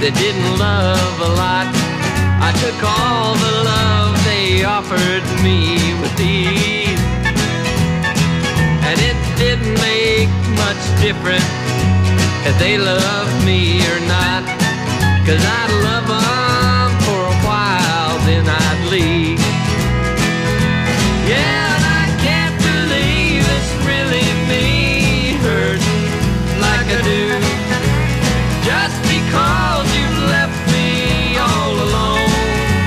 they didn't love a lot. I took all the love they offered me with ease, and it didn't make much difference if they loved me or not, 'cause I'd love them for a while, then I'd leave. Yeah, and I can't believe it's really me hurting like I do, just because you've left me all alone.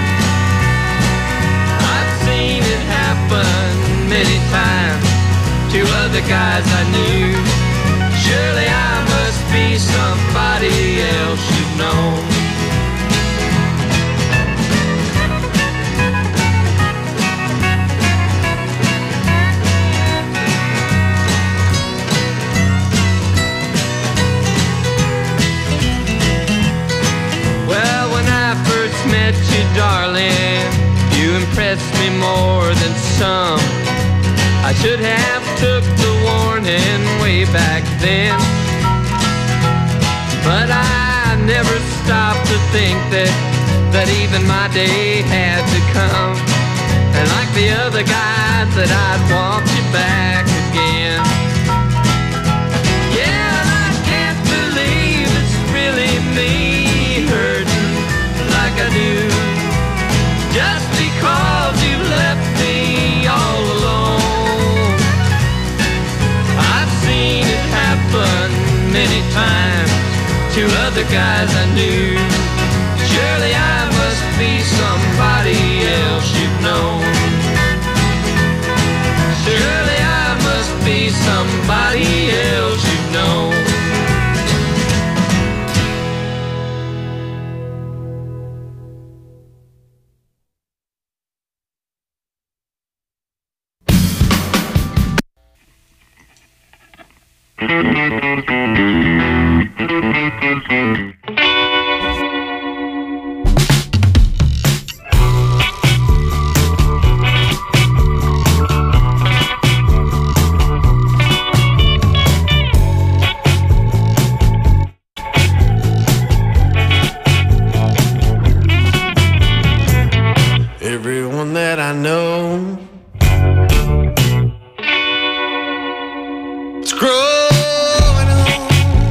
I've seen it happen many times to other guys I knew. Surely I must be somebody else you've known. Well, when I first met you, darling, you impressed me more than some. I should have took the warning way back then, but I never stopped to think that even my day had to come. And like the other guys, that I'd want you back again. Yeah, and I can't believe it's really me hurting like I do, just because you left me all alone. I've seen it happen many times to other guys I knew. Surely I must be somebody else you've known. Surely I must be somebody else you've known. Everyone that I know is growing old.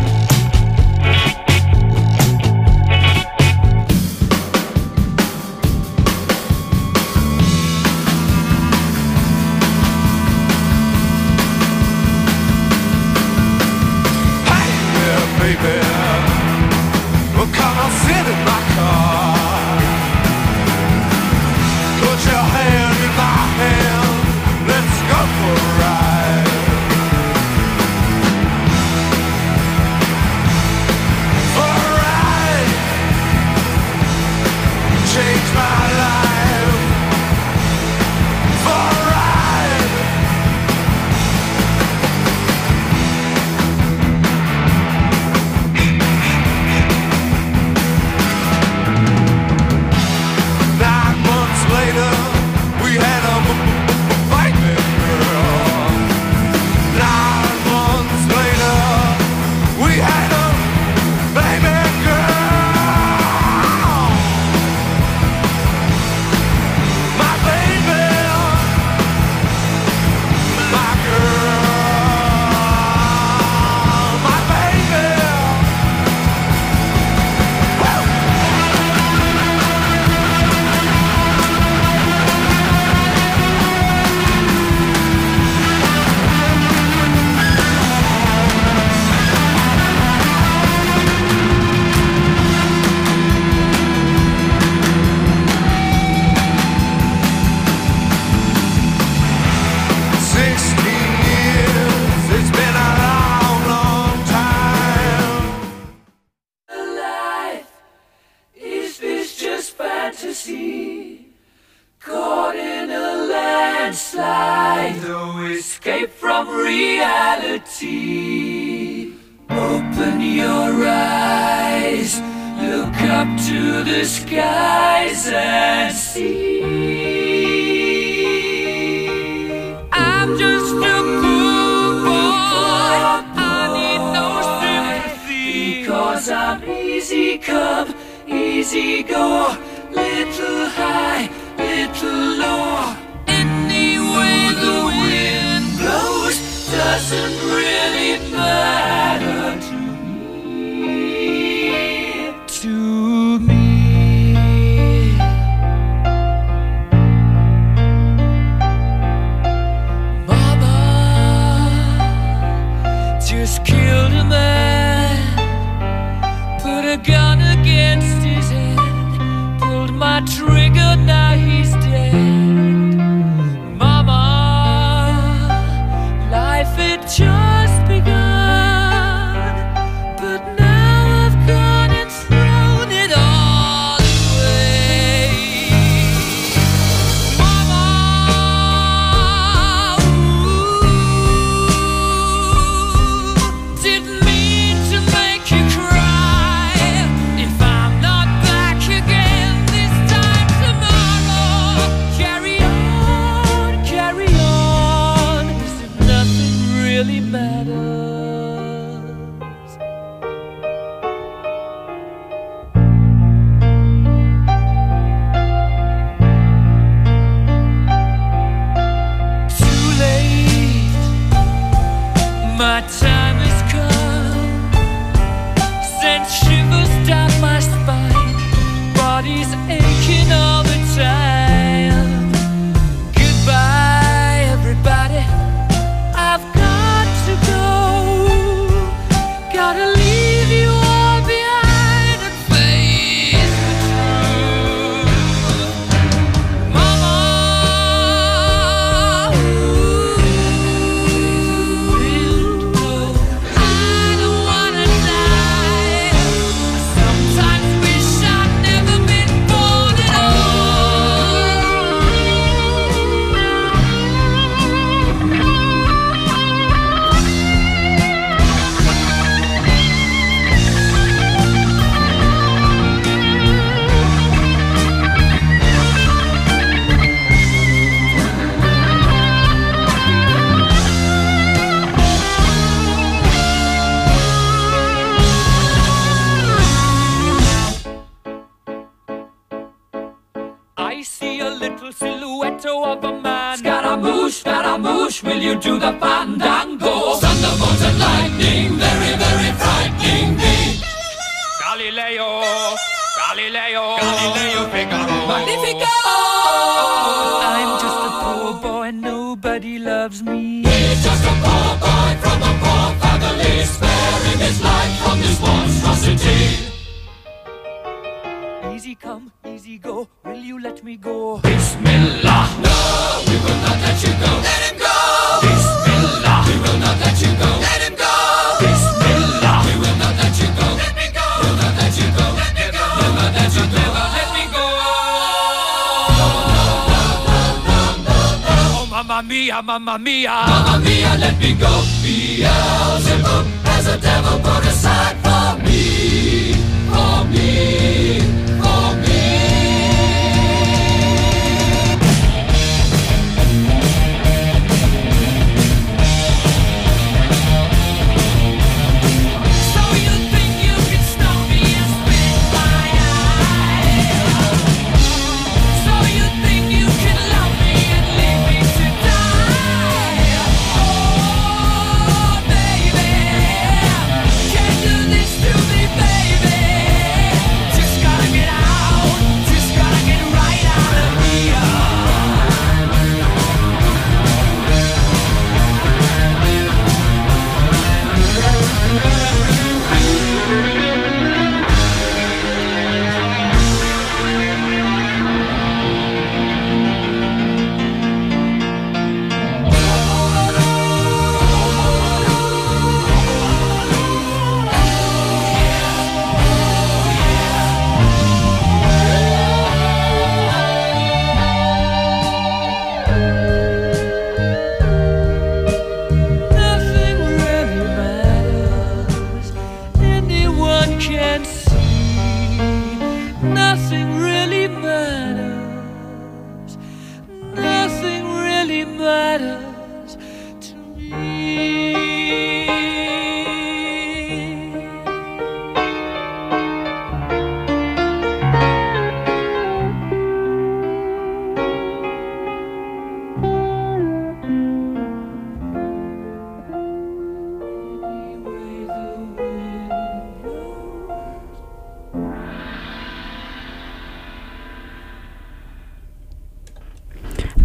Hey there, baby, well, come on, sit in my car. Put your hand in my hand, let's go for a ride. For a ride, change my life. For a ride, later, we had a baby girl. 9 months later, we had a baby girl. My baby, my girl, my baby. Woo! Caught in a landslide, no escape from reality. Open your eyes, look up to the skies and see. I'm just a poor boy, I need no sympathy, because I'm easy. Easy come, easy go, little high, little low. Any way the wind blows doesn't really matter to me. To me. Mama just killed a man, put a gun against his head, pulled my trigger, now he's dead. Mama, life had just begun, but now I've gone and thrown it all away. Mama, ooh, didn't mean to make you cry. If I'm not back again this time tomorrow, carry on, as if nothing really matters. Too late, my time has come, sent shivers down my spine, body's aching all the time. Goodbye, everybody, I've got to go. Gotta leave you all behind and face the truth. Mama, I don't wanna die. I sometimes wish I'd never been born at I see a little silhouette of a man. Scaramouche, will you do the fandango? Thunderbolts and lightning, very, very frightening me. Galileo, Figaro. Magnifico! I'm just a poor boy, nobody loves me. He's just a poor boy from a poor family, sparing his life from this monstrosity. Easy come, easy go, will you let me go? Bismillah, no, we will not let you go. Let him go! Bismillah, we will not let you go. Let him go! Bismillah, we will not let you go. Let me go! We'll not let you go. Let me go! We'll not let you go. Let me go! Oh, mamma mia, mamma mia. Mamma mia, let me go. Beelzebub has a devil put aside for me. For me. For me. So you think you can stop me and spit my eye? So you think you can love me and leave me to die? Oh, baby, can't do this to me, baby. Just gotta get out, just gotta get right out of here. Nothing really matters, anyone can see. Nothing really matters, nothing really matters to me.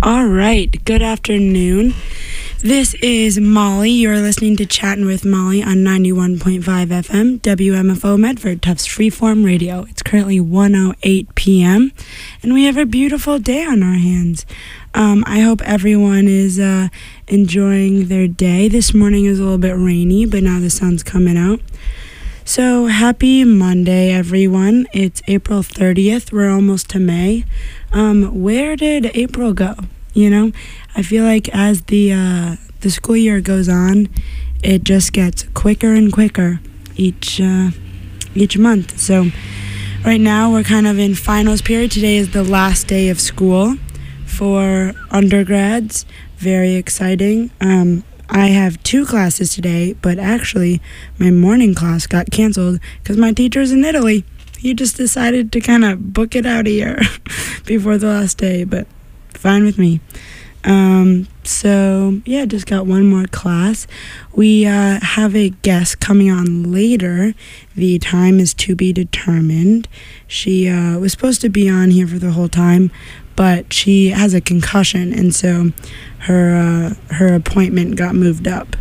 All right, good afternoon. This is Molly. You're listening to Chatting with Molly on 91.5 FM, WMFO Medford, Tufts Freeform Radio. It's currently 1:08 p.m., and we have a beautiful day on our hands. I hope everyone is enjoying their day. This morning is a little bit rainy, but now the sun's coming out. So happy Monday, everyone. It's April 30th. We're almost to May. Where did April go? You know, I feel like as the school year goes on, it just gets quicker and quicker each month. So right now we're kind of in finals period. Today is the last day of school for undergrads. Very exciting. I have 2 classes today, but actually my morning class got canceled because my teacher's in Italy. He just decided to kind of book it out a year before the last day, but fine with me. So yeah, just got one more class. We have a guest coming on later. The time is to be determined. She was supposed to be on here for the whole time, but she has a concussion, and so her appointment got moved up.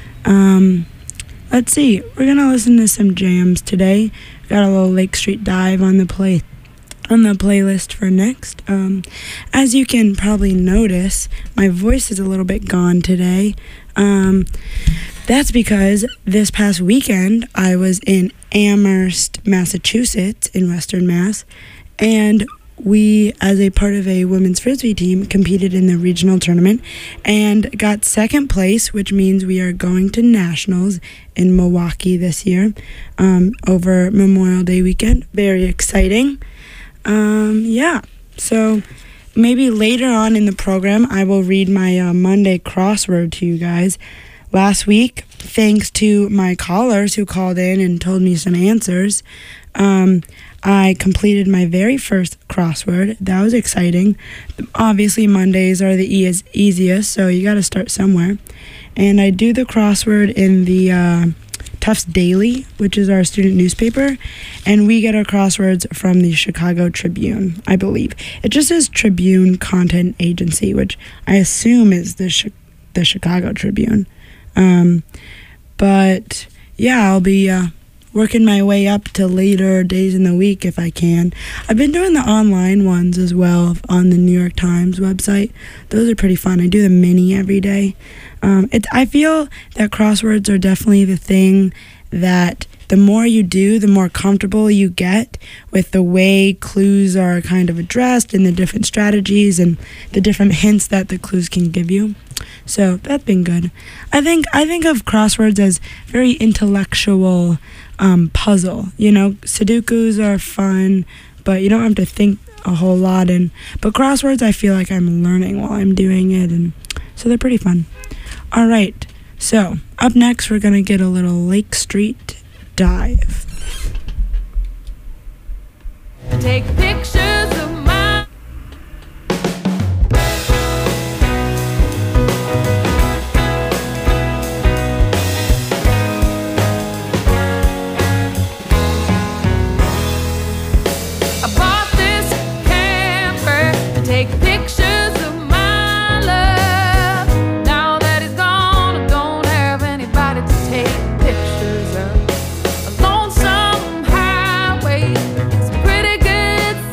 Let's see. We're gonna listen to some jams today. Got a little Lake Street Dive on the playlist for next. As you can probably notice, my voice is a little bit gone today. That's because this past weekend I was in Amherst, Massachusetts, in Western Mass, and we, as a part of a women's frisbee team, competed in the regional tournament and got second place, which means we are going to nationals in Milwaukee this year, over Memorial Day weekend. Very exciting. Yeah, so maybe later on in the program, I will read my Monday crossword to you guys. Last week, thanks to my callers who called in and told me some answers, I completed my very first crossword. That was exciting. Obviously, Mondays are the easiest, so you got to start somewhere. And I do the crossword in the Tufts Daily, which is our student newspaper, and we get our crosswords from the Chicago Tribune, I believe. It just says Tribune Content Agency, which I assume is the Chicago Tribune. But yeah, I'll be working my way up to later days in the week if I can. I've been doing the online ones as well on the New York Times website. Those are pretty fun. I do the mini every day. I feel that crosswords are definitely the thing that the more you do, the more comfortable you get with the way clues are kind of addressed and the different strategies and the different hints that the clues can give you. So that's been good. I think of crosswords as very intellectual puzzle. You know, Sudokus are fun, but you don't have to think a whole lot. But crosswords, I feel like I'm learning while I'm doing it, and so they're pretty fun. All right, so up next, we're gonna get a little Lake Street Dive. Take pictures of my I bought this camper to take pictures of my love. Now that he's gone, I don't have anybody to take pictures of. A lonesome highway, some pretty good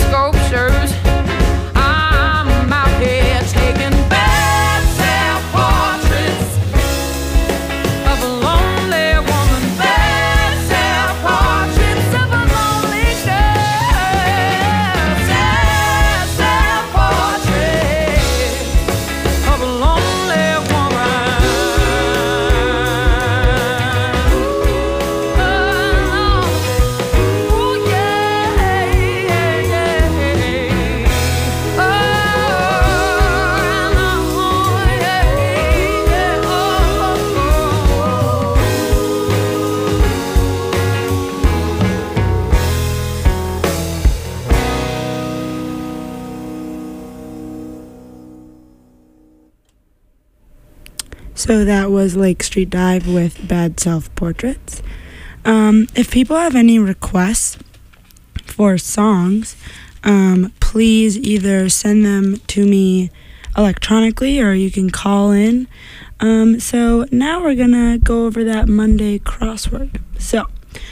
sculptures. I'm out here taking bad self-portraits of a lonely woman. Bad self-portraits of a lonely girl. Sad self-portraits of a lonely woman. Oh, yeah, yeah, yeah. Oh, yeah, yeah. Oh. So that was Lake Street Dive with Bad Self Portraits. If people have any requests for songs, please either send them to me electronically or you can call in. So now we're gonna go over that Monday crossword. So,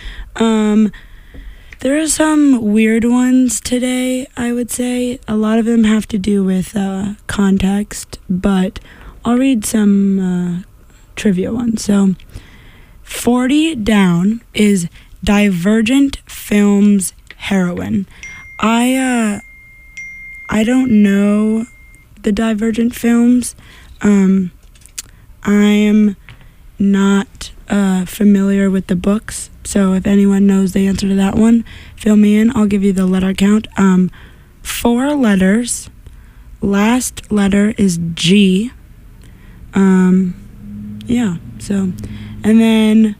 there are some weird ones today, I would say. A lot of them have to do with context, but I'll read some trivia ones. So, 40 down is Divergent Films heroine. I don't know the Divergent Films. I am not familiar with the books, so if anyone knows the answer to that one, fill me in. I'll give you the letter count. 4 letters. Last letter is G. Yeah, so, and then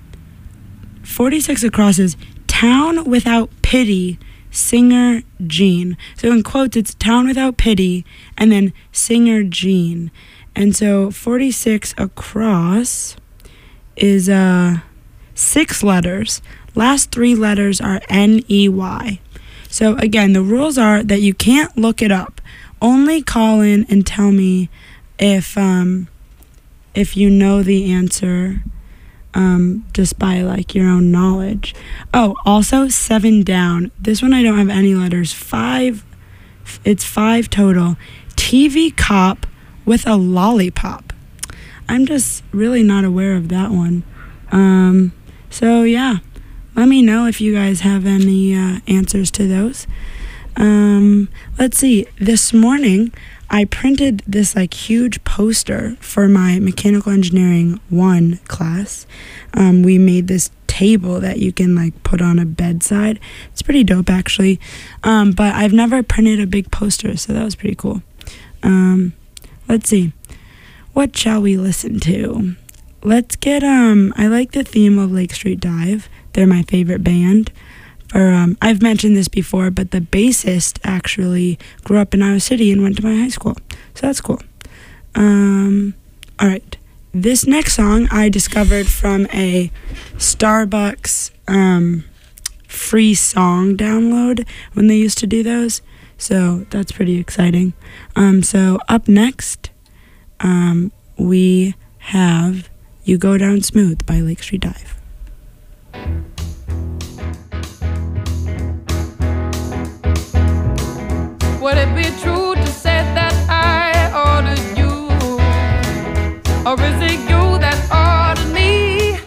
46 across is Town Without Pity, singer Gene. So in quotes, it's Town Without Pity, and then singer Gene. And so 46 across is 6 letters. Last 3 letters are N-E-Y. So again, the rules are that you can't look it up. Only call in and tell me if you know the answer, just by like your own knowledge. Oh, also 7 down. This one I don't have any letters. 5. It's 5 total. TV cop with a lollipop. I'm just really not aware of that one. So yeah, let me know if you guys have any answers to those. Let's see. This morning I printed this like huge poster for my Mechanical Engineering 1 class. We made this table that you can like put on a bedside. It's pretty dope actually. But I've never printed a big poster, so that was pretty cool. Let's see. What shall we listen to? Let's get I like the theme of Lake Street Dive. They're my favorite band. I've mentioned this before, but the bassist actually grew up in Iowa City and went to my high school. So that's cool. Alright. This next song I discovered from a Starbucks free song download when they used to do those. So that's pretty exciting. So up next, we have You Go Down Smooth by Lake Street Dive. Would it be true to say that I ordered you? Or is it you that ordered me?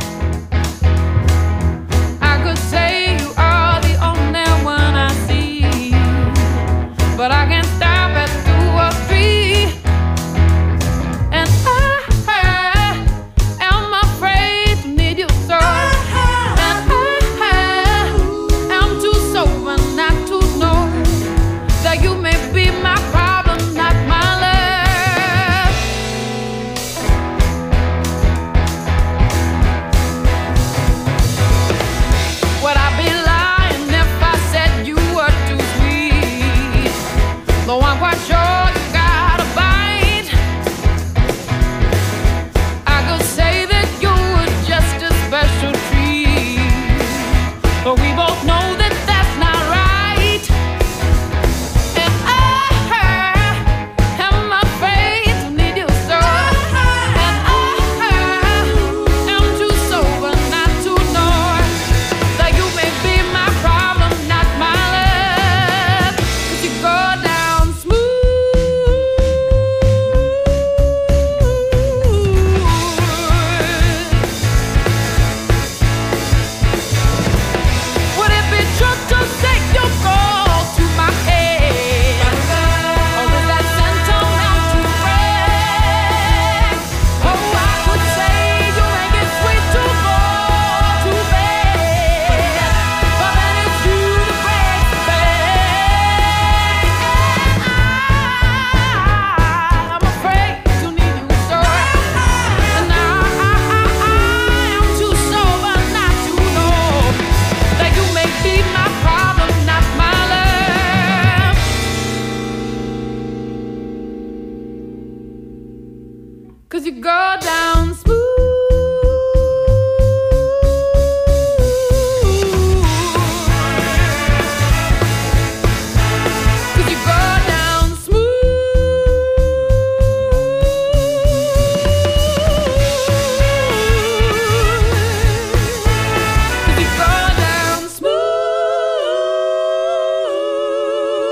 I could say you are the only one I see, but I can't stop at 2 or 3. And I am afraid to need you so. And I am too sober not to know that you may be my problem, not my love.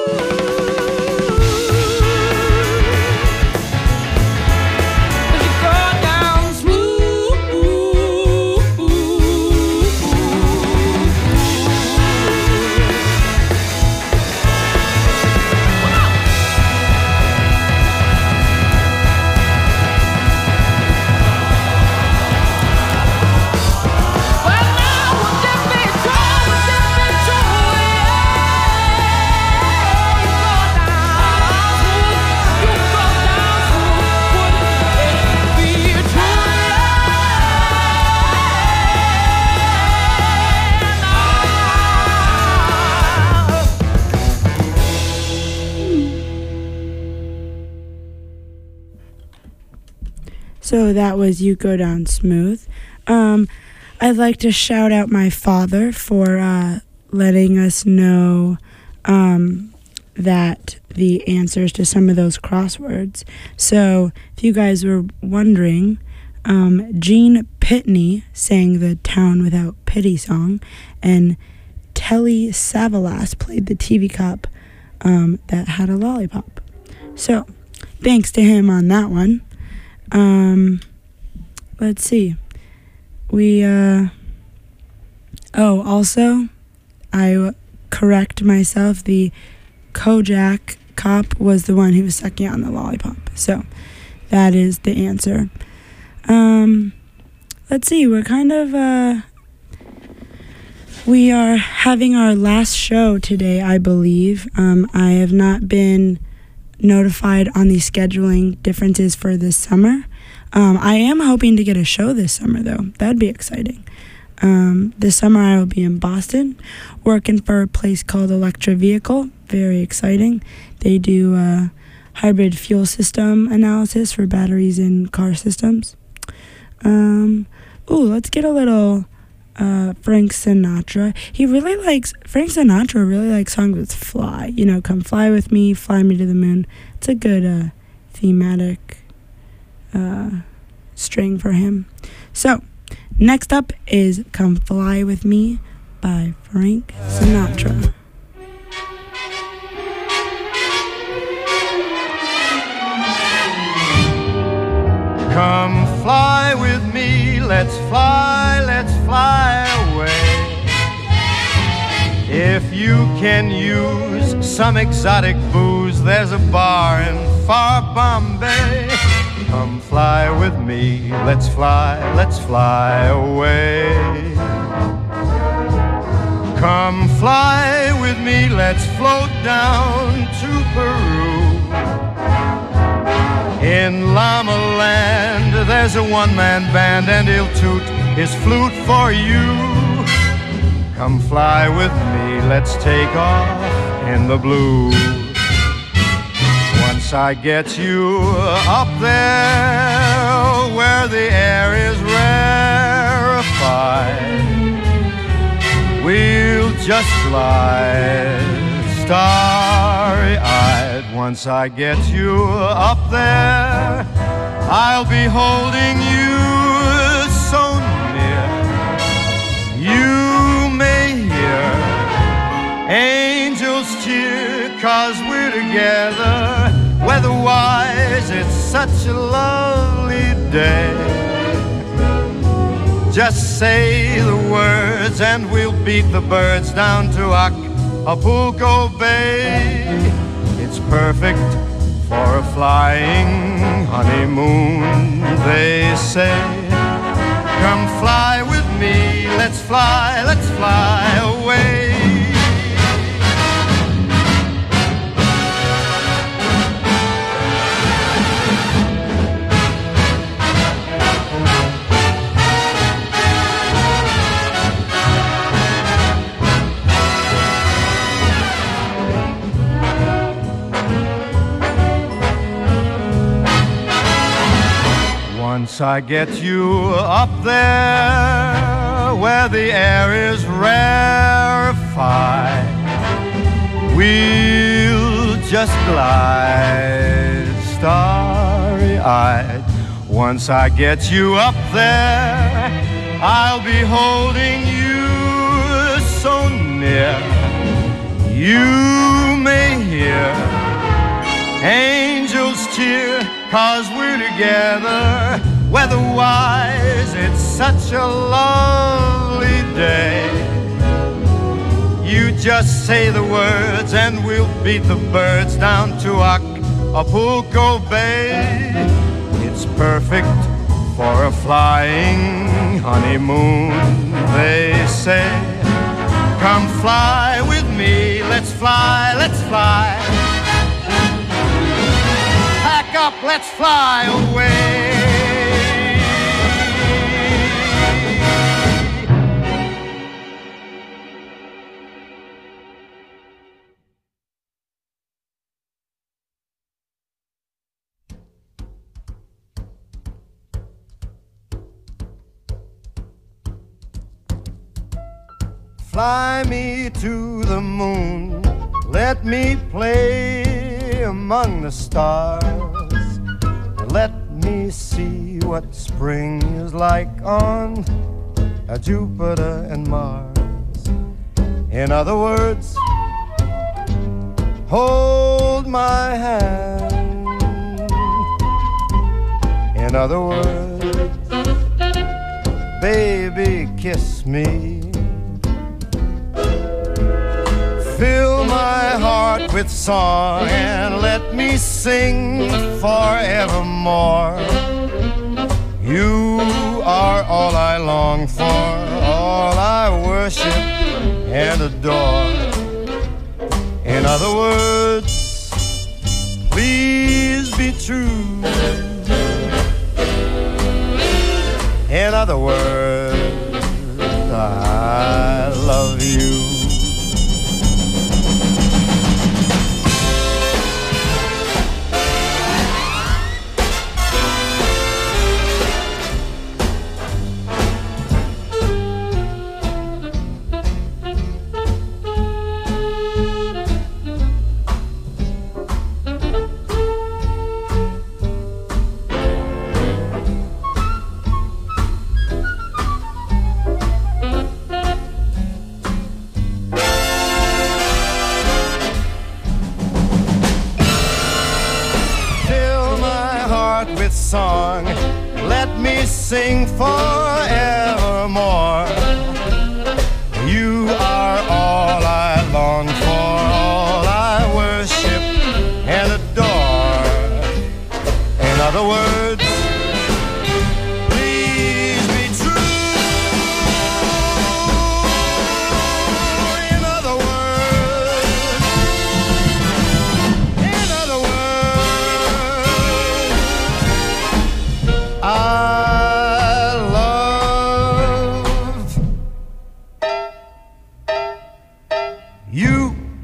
So that was You Go Down Smooth. I'd like to shout out my father for letting us know that the answers to some of those crosswords. So if you guys were wondering, Gene Pitney sang the Town Without Pity song, and Telly Savalas played the TV cop that had a lollipop. So thanks to him on that one. Let's see. Also, I correct myself. The Kojak cop was the one who was sucking on the lollipop. So that is the answer. Let's see. We are having our last show today, I believe. I have not been notified on the scheduling differences for this summer. I am hoping to get a show this summer, though. That'd be exciting. This summer I will be in Boston working for a place called Electra Vehicle. Very exciting. They do hybrid fuel system analysis for batteries in car systems. Let's get a little Frank Sinatra. Frank Sinatra really likes songs with fly. You know, Come Fly With Me, Fly Me to the Moon. It's a good thematic string for him. So, next up is Come Fly With Me by Frank Sinatra. Come fly with me, let's fly away. If you can use some exotic booze, there's a bar in far Bombay. Come fly with me, let's fly away. Come fly with me, let's float down to Peru. In Llama Land, there's a one-man band, and he'll toot his flute for you. Come fly with me, let's take off in the blue. Once I get you up there, where the air is rarefied, we'll just glide starry-eyed. Once I get you up there, I'll be holding you so near. You may hear angels cheer, 'cause we're together. Weather-wise, it's such a lovely day. Just say the words and we'll beat the birds down to Acapulco Bay. It's perfect for a flying honeymoon, they say. Come fly with me, let's fly away. Once I get you up there, where the air is rarefied, we'll just glide starry-eyed. Once I get you up there, I'll be holding you so near. You may hear Angels cheer 'cause we're together. Weather-wise, it's such a lovely day. You just say the words and we'll beat the birds down to Acapulco Bay. It's perfect for a flying honeymoon, they say. Come fly with me, let's fly, let's fly. Pack up, let's fly away. Fly me to the moon, let me play among the stars. Let me see what spring is like on Jupiter and Mars. In other words, hold my hand. In other words, baby, kiss me. Fill my heart with song and let me sing forevermore. You are all I long for, all I worship and adore. In other words, please be true. In other words, I love you. Song, let me sing forevermore. You are all I long for, all I worship and adore. In other words, please be true. In other words, in other words, I love you.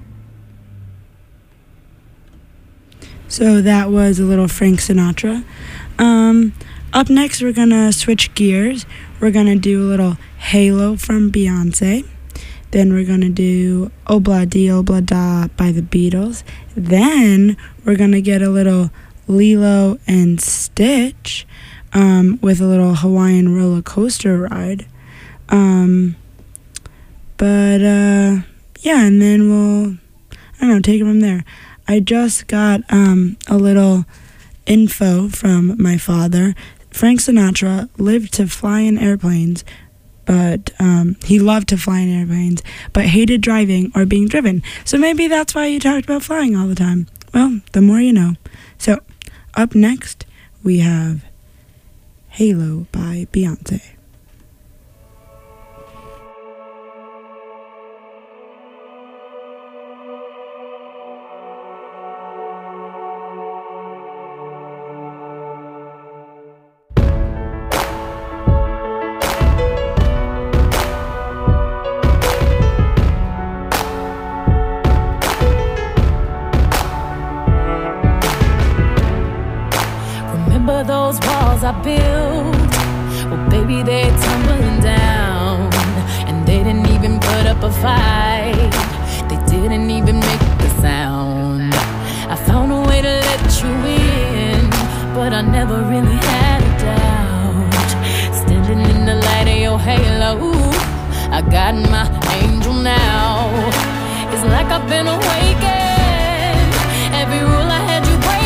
So that was a little Frank Sinatra. Up next, we're gonna switch gears. We're gonna do a little Halo from Beyonce. Then we're gonna do Obla Di Obla Da by the Beatles. Then we're gonna get a little Lilo and Stitch with a little Hawaiian roller coaster ride. Yeah, and then we'll, I don't know, take it from there. I just got a little info from my father. Frank Sinatra lived to fly in airplanes, but he loved to fly in airplanes, but hated driving or being driven. So maybe that's why he talked about flying all the time. Well, the more you know. So up next, we have Halo by Beyonce. Those walls I built, well, baby, they're tumbling down. And they didn't even put up a fight, they didn't even make the sound. I found a way to let you in, but I never really had a doubt. Standing in the light of your halo, I got my angel now. It's like I've been awakened, every rule I had you break.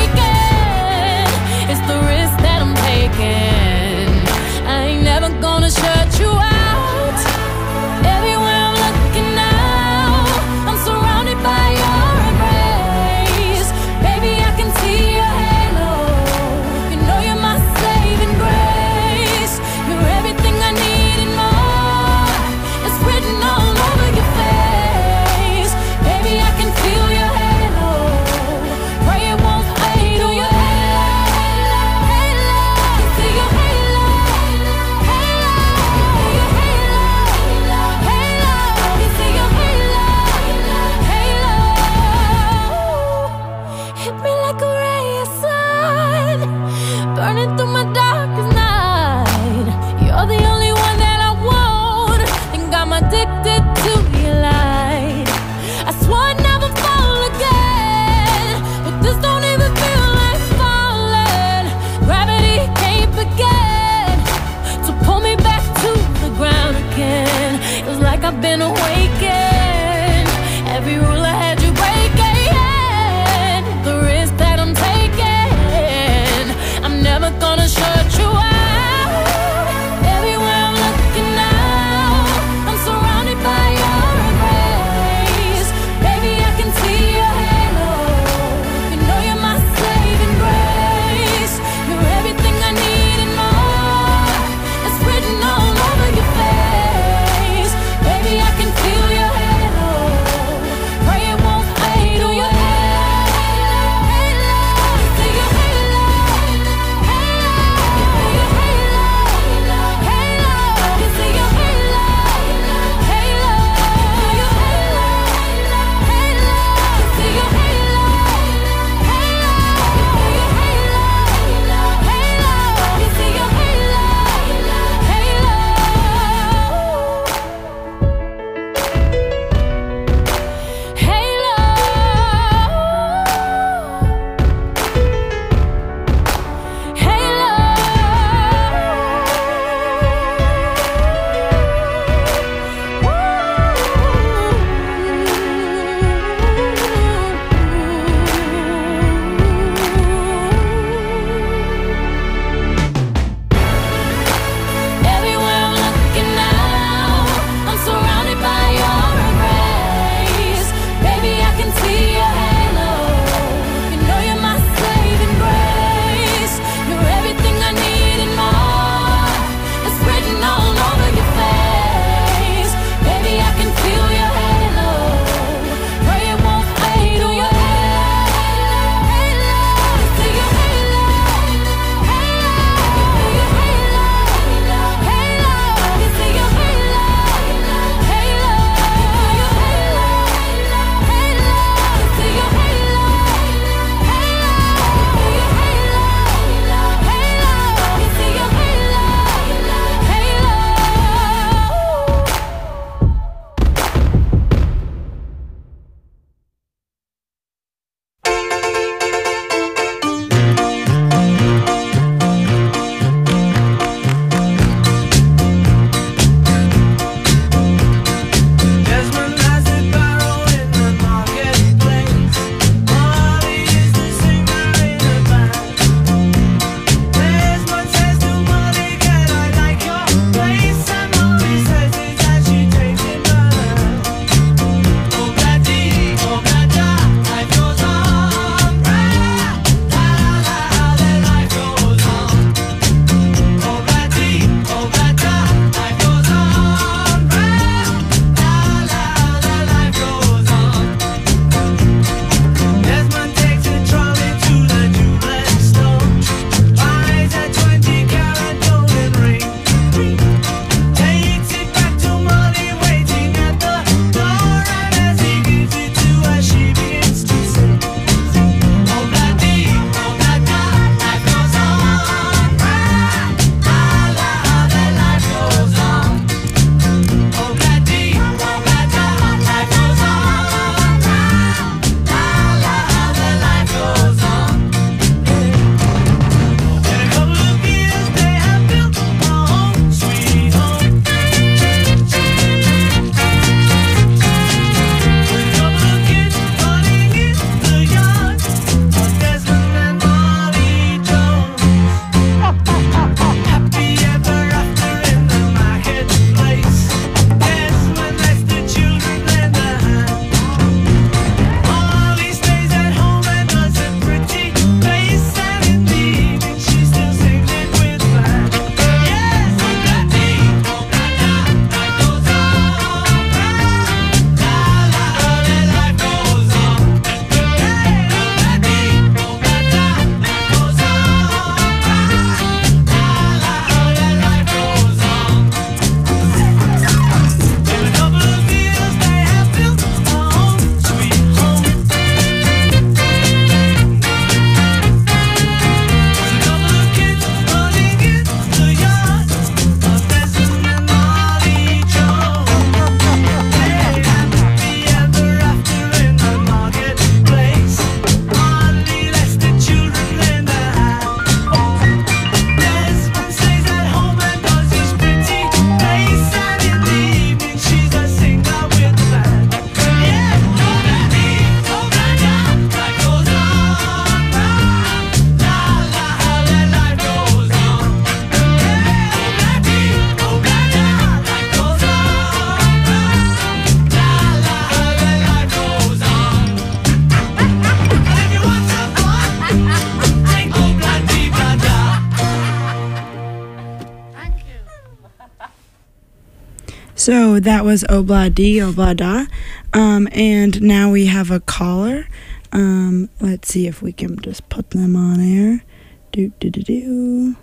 So that was Obla Di, Obla Da. And now we have a caller. Let's see if we can just put them on air. Do.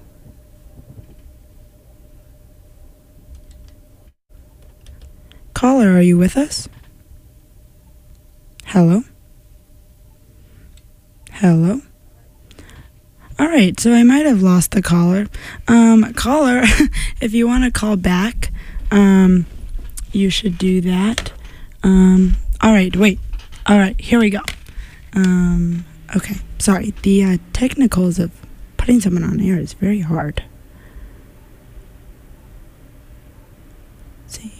Caller, are you with us? Hello? Hello? All right, so I might have lost the caller. Caller, if you want to call back, you should do that. All right, wait. All right, here we go. Okay, sorry. The technicals of putting someone on air is very hard. Let's see.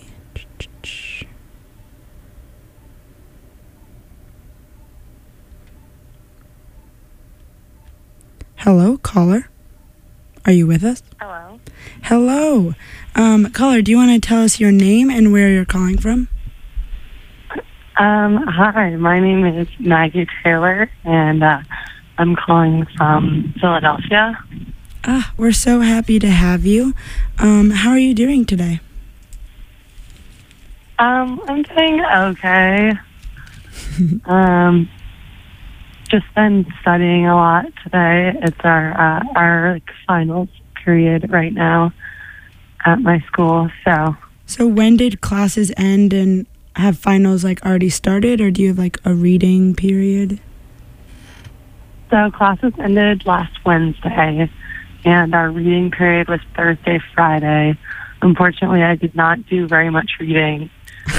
Hello, caller. Are you with us? Hello. Hello. Caller, do you want to tell us your name and where you're calling from? Hi, my name is Maggie Taylor, and I'm calling from Philadelphia. We're so happy to have you. How are you doing today? I'm doing okay. Just been studying a lot today. It's our like, finals period right now at my school. So when did classes end and have finals like already started, or do you have like a reading period? So classes ended last Wednesday, and our reading period was Thursday, Friday. Unfortunately, I did not do very much reading.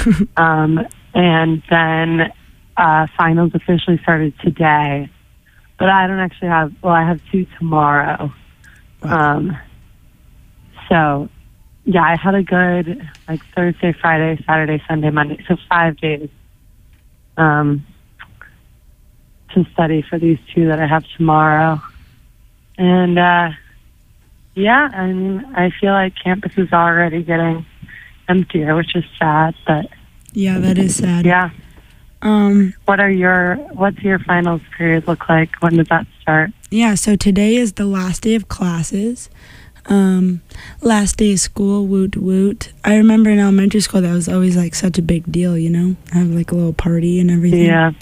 And then finals officially started today. But I don't actually have, I have 2 tomorrow. Wow. So, yeah, I had a good, like, Thursday, Friday, Saturday, Sunday, Monday. So 5 days to study for these 2 that I have tomorrow. And, yeah, I mean, I feel like campus is already getting emptier, which is sad, but... Yeah, that is sad. Yeah. What's your finals period look like? When does that start? Yeah, so today is the last day of classes. Last day of school, woot woot. I remember in elementary school that was always like such a big deal, you know? Have like a little party and everything. Yeah.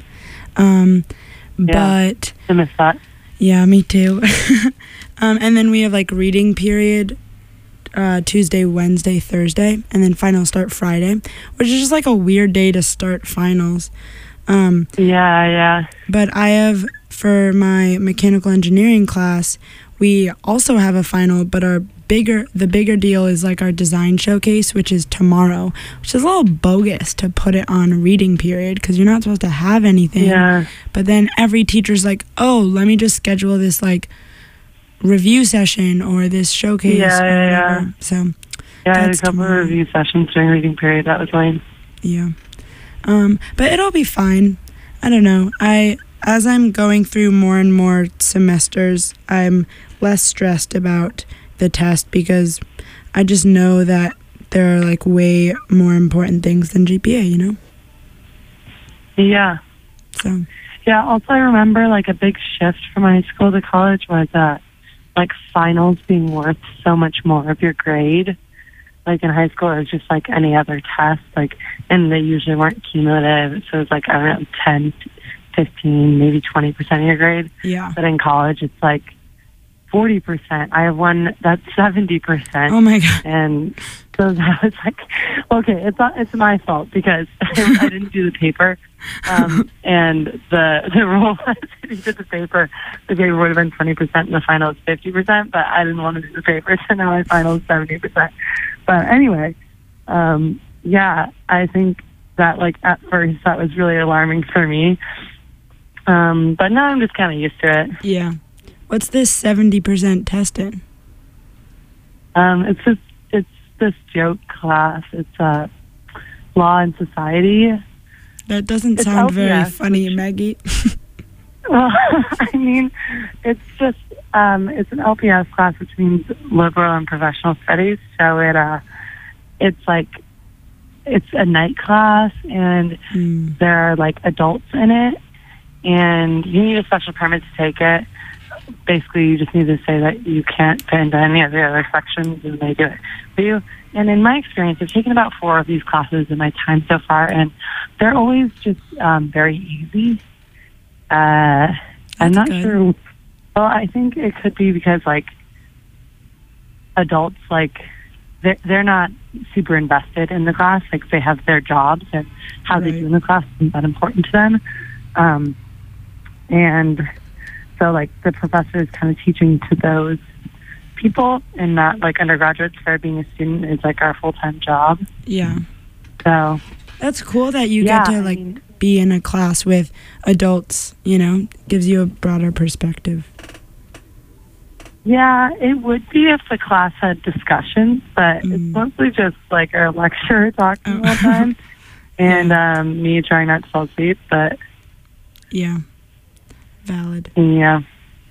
But I miss that. yeah, me too. And then we have like reading period Tuesday, Wednesday, Thursday, and then finals start Friday, which is just like a weird day to start finals. Yeah. But I have, for my mechanical engineering class, we also have a final, but the bigger deal is like our design showcase, which is tomorrow, which is a little bogus to put it on reading period because you're not supposed to have anything. Yeah. But then every teacher's like, oh, let me just schedule this like review session or this showcase. Yeah. So yeah, I had a that's couple of tomorrow. review sessions during reading period. That was lame. Yeah. But it'll be fine. I don't know. As I'm going through more and more semesters, I'm less stressed about the test because I just know that there are like way more important things than GPA, you know? Yeah. So Yeah, also I remember like a big shift from high school to college was like finals being worth so much more of your grade. Like in high school, it was just like any other test, like, and they usually weren't cumulative. So it was like, I don't know, 10, 15, maybe 20% of your grade. yeah. But in college, it's like 40%. I have one that's 70%. Oh my God. And so that was like, okay, it's my fault because I didn't do the paper. And the rule was if you did the paper would have been 20% and the final is 50%, but I didn't want to do the paper, so now my final is 70%. But anyway, yeah, I think that like at first that was really alarming for me. But now I'm just kind of used to it. Yeah. What's this 70% test in? It's this joke class. It's law and society. That doesn't It's sound very LPS, funny, Maggie. Well, I mean, it's just it's an LPS class, which means liberal and professional studies. So it's like it's a night class, and there are like adults in it, and you need a special permit to take it. Basically, you just need to say that you can't fit into any of the other sections, and they do it. for you. And in my experience, I've taken about 4 of these classes in my time so far, and they're always just very easy. I'm not good. sure. Well, I think it could be because, like, adults, like, they're not super invested in the class. Like, they have their jobs, and how they Right. do in the class isn't that important to them. And so, like, the professor is kind of teaching to those people, and not like undergraduates, where being a student is like our full-time job. Yeah. So That's cool that you Yeah, get to I like mean- be in a class with adults, gives you a broader perspective. yeah, it would be if the class had discussions, but it's Mm. mostly just like our lecturer talking all the time, and me trying not to fall asleep. But Yeah. Valid. yeah,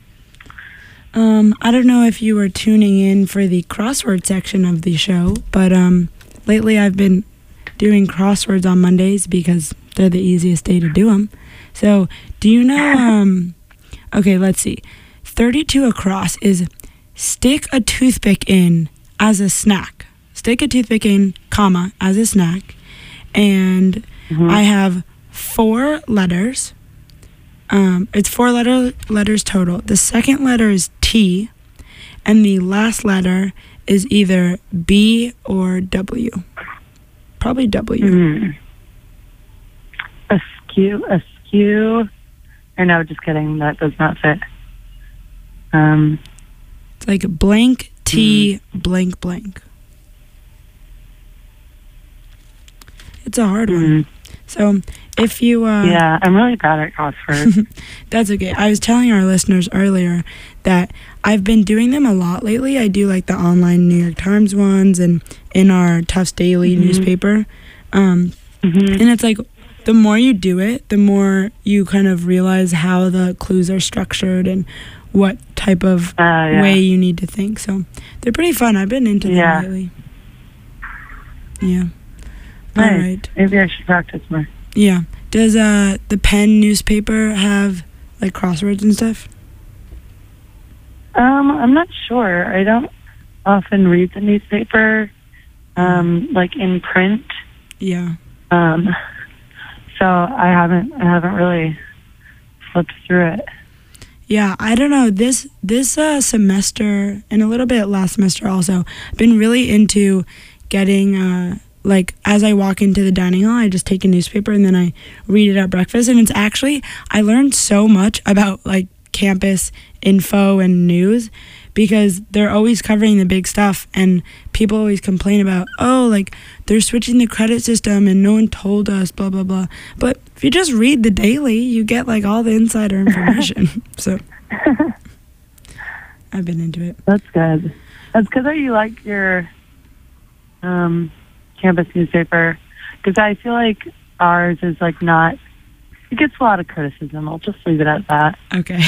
I don't know if you were tuning in for the crossword section of the show, but lately I've been doing crosswords on Mondays because they're the easiest day to do them. So, do you know, okay, let's see. 32 across is stick a toothpick in as a snack. Stick a toothpick in, comma, as a snack. And I have 4 letters. It's 4 letters total. The second letter is T, and the last letter is either B or W. Probably W. askew. Or no, just kidding. That does not fit. It's like blank T blank blank. It's a hard one. So if you Yeah, I'm really bad at crosswords. That's okay. I was telling our listeners earlier that I've been doing them a lot lately. I do like the online New York Times ones and in our Tufts Daily newspaper. And it's like the more you do it, the more you kind of realize how the clues are structured and what type of Yeah. way you need to think. So they're pretty fun. I've been into them Yeah. lately. Yeah. Nice. All right. Maybe I should practice more. Yeah. Does the Penn newspaper have like crosswords and stuff? I'm not sure. I don't often read the newspaper, like in print. Yeah. So I haven't really flipped through it. Yeah, I don't know. This semester and a little bit last semester also, I've been really into getting like as I walk into the dining hall, I just take a newspaper and then I read it at breakfast. And it's actually, I learned so much about like campus info and news because they're always covering the big stuff and people always complain about, oh, like they're switching the credit system and no one told us, blah, blah, blah. But if you just read the daily, you get like all the insider information. So I've been into it. That's good. That's good that you like your campus newspaper, because I feel like ours is like not. It gets a lot of criticism. I'll just leave it at that. Okay.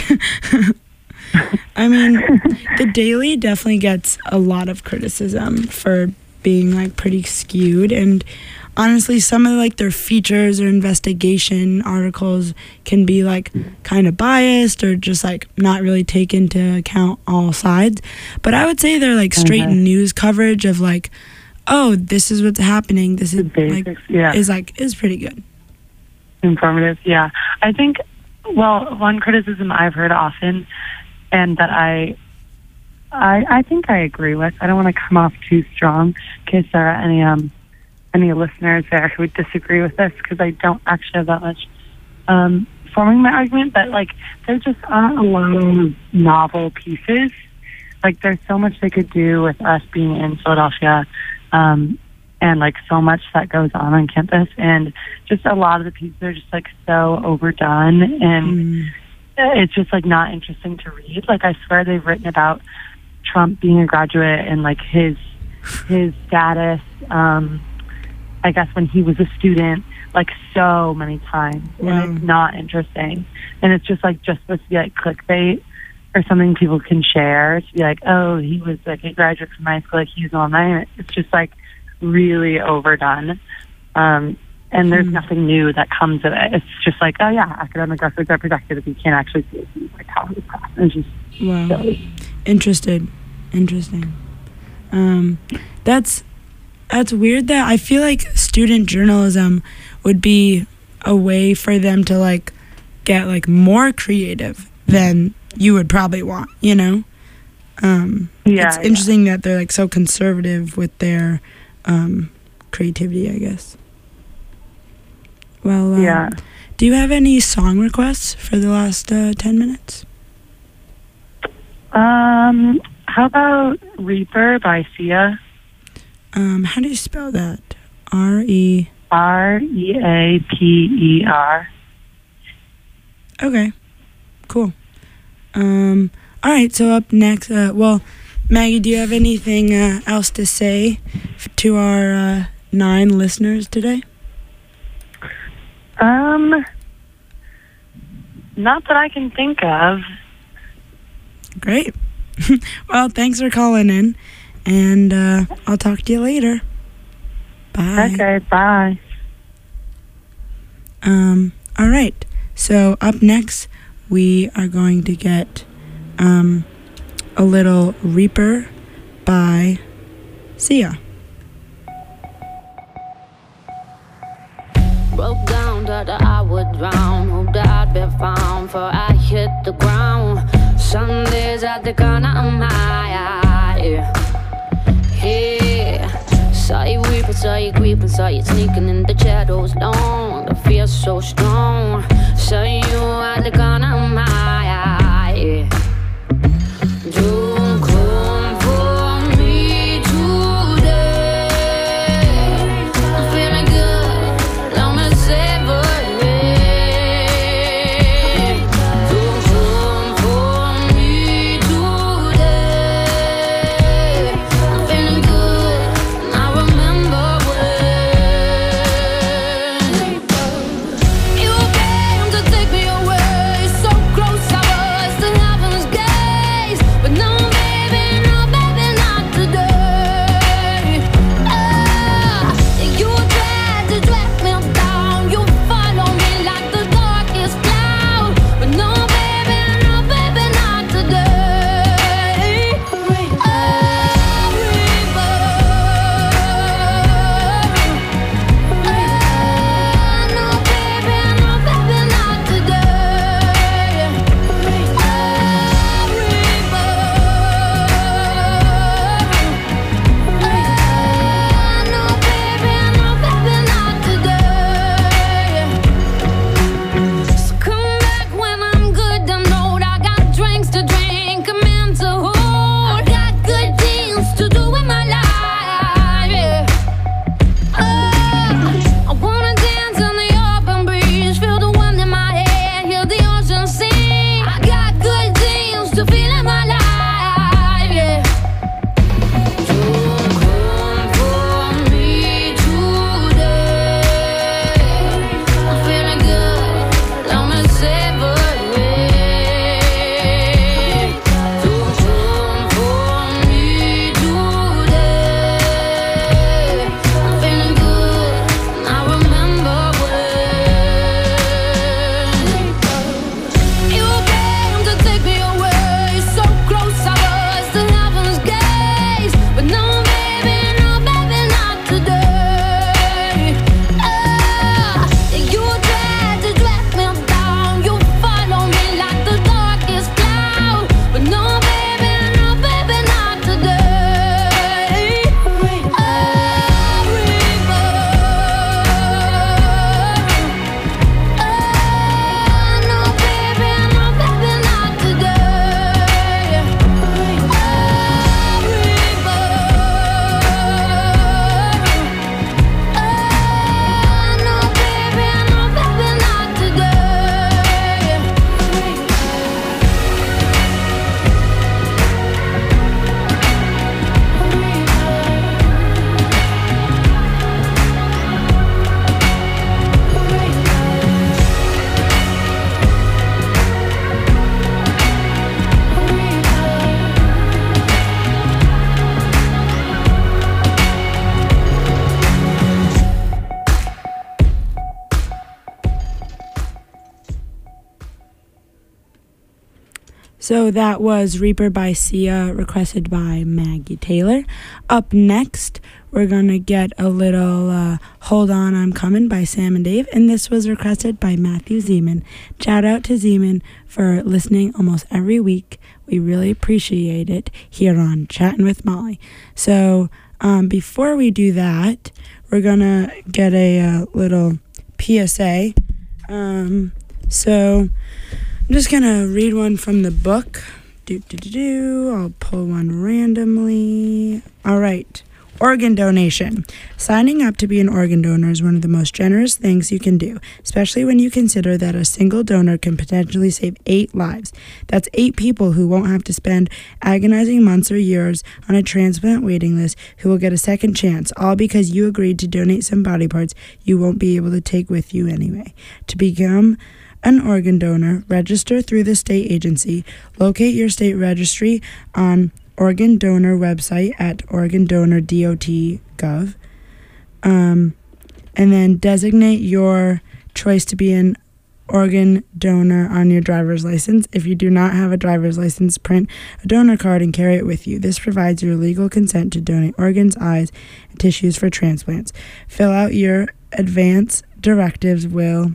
I mean, the Daily definitely gets a lot of criticism for being like pretty skewed, and honestly some of like their features or investigation articles can be like kind of biased or just like not really take into account all sides. But I would say they're like straight news coverage of like, oh, this is what's happening, this is like Basics, yeah. is pretty good. Informative, yeah. I think, well, one criticism I've heard often, and that I think I agree with. I don't want to come off too strong in case there are any listeners there who would disagree with this, because I don't actually have that much forming my argument. But like, there just aren't a lot of novel pieces. Like, there's so much they could do with us being in Philadelphia. And like so much that goes on campus, and just a lot of the pieces are just like so overdone, and it's just like not interesting to read. Like, I swear they've written about Trump being a graduate and like his status, I guess when he was a student, like so many times. Wow. And it's not interesting, and it's just supposed to be like clickbait or something people can share to be like, oh, he was like a graduate from high school, like he's online. It's just like really overdone, and there's nothing new that comes of it. It's just like, oh yeah, academic records are protected if you can't actually see it. Like, how is that? It's just Wow. silly. Interesting. That's weird that I feel like student journalism would be a way for them to like get like more creative than you would probably want, you know? It's interesting that they're like so conservative with their creativity, I guess. Well, do you have any song requests for the last 10 minutes? How about Reaper by Sia? How do you spell that? R-E... R-E-A-P-E-R. Okay, cool. All right, so up next, well, Maggie, do you have anything else to say to our 9 listeners today? Not that I can think of. Great. Well, thanks for calling in, and I'll talk to you later. Bye. Okay, bye. All right. So up next, we are going to get a little Reaper by Sia. Broke down that I would drown. Hoped I'd be found before I hit the ground. Some days at the corner of my eye. Yeah. Saw you weeping, saw you creeping, saw you sneaking in the shadows long. The fear so strong. Saw you at the corner of my eye. Don't come for me today. I'm feeling good, let me savor it. Don't come for me today. I'm feeling good, and I remember when you came to take me away. So So that was Reaper by Sia, requested by Maggie Taylor. Up next, we're going to get a little Hold On, I'm Coming by Sam and Dave, and this was requested by Matthew Zeman. Shout out to Zeman for listening almost every week. We really appreciate it here on Chatting with Molly. So before we do that, we're going to get a little PSA. So I'm just going to read one from the book. I'll pull one randomly. All right. Organ donation. Signing up to be an organ donor is one of the most generous things you can do, especially when you consider that a single donor can potentially save 8 lives. That's 8 people who won't have to spend agonizing months or years on a transplant waiting list who will get a second chance, all because you agreed to donate some body parts you won't be able to take with you anyway. To become an organ donor, register through the state agency, locate your state registry on organ donor website at organdonor.gov, and then designate your choice to be an organ donor on your driver's license. If you do not have a driver's license, print a donor card and carry it with you. This provides your legal consent to donate organs, eyes, and tissues for transplants. Fill out your advance directives will,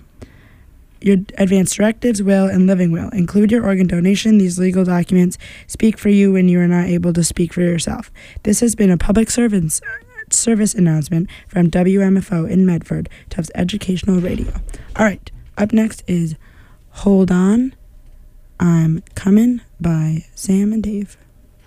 and living will. Include your organ donation. These legal documents speak for you when you are not able to speak for yourself. This has been a public service announcement from WMFO in Medford, Tufts Educational Radio. All right, up next is Hold On, I'm Coming by Sam and Dave.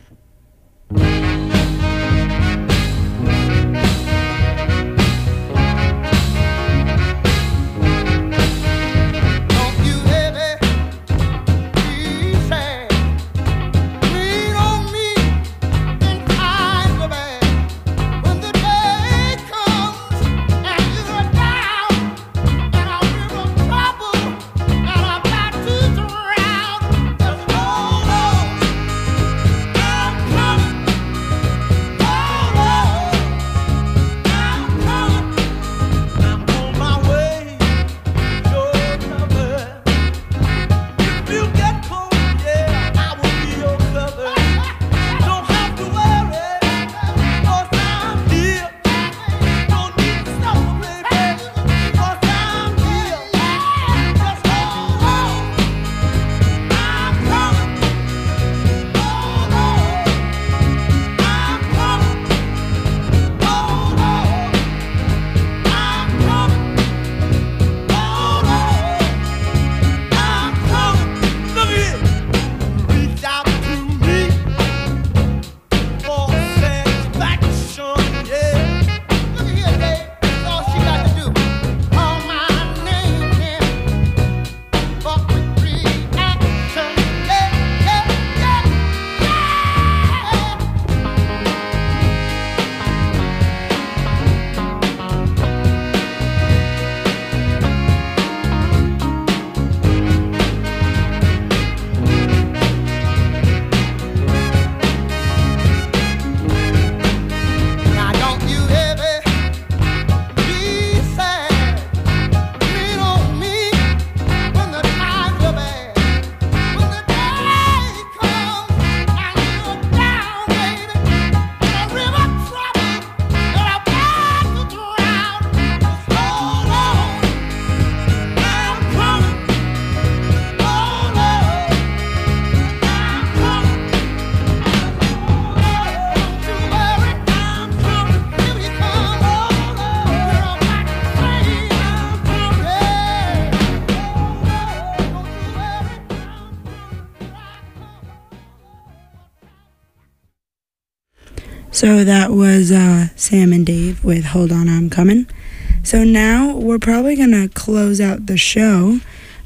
So that was Sam and Dave with Hold On, I'm Coming. So now we're probably going to close out the show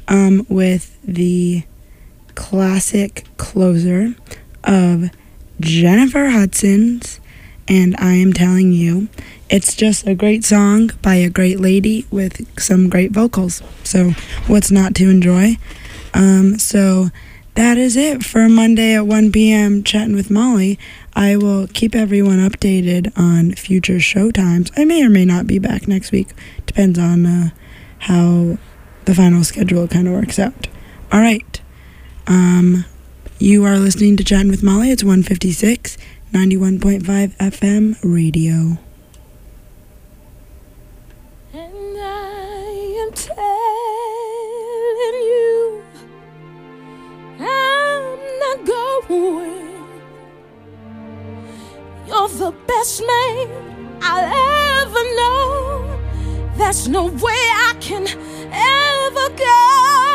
with the classic closer of Jennifer Hudson's And I Am Telling You. It's just a great song by a great lady with some great vocals. So what's not to enjoy? So that is it for Monday at 1 p.m. Chatting with Molly. I will keep everyone updated on future show times. I may or may not be back next week. Depends on how the final schedule kind of works out. All right. You are listening to Chatting with Molly. It's 156, 91.5 FM radio. And I am telling you, I'm not going. You're the best man I'll ever know. There's no way I can ever go.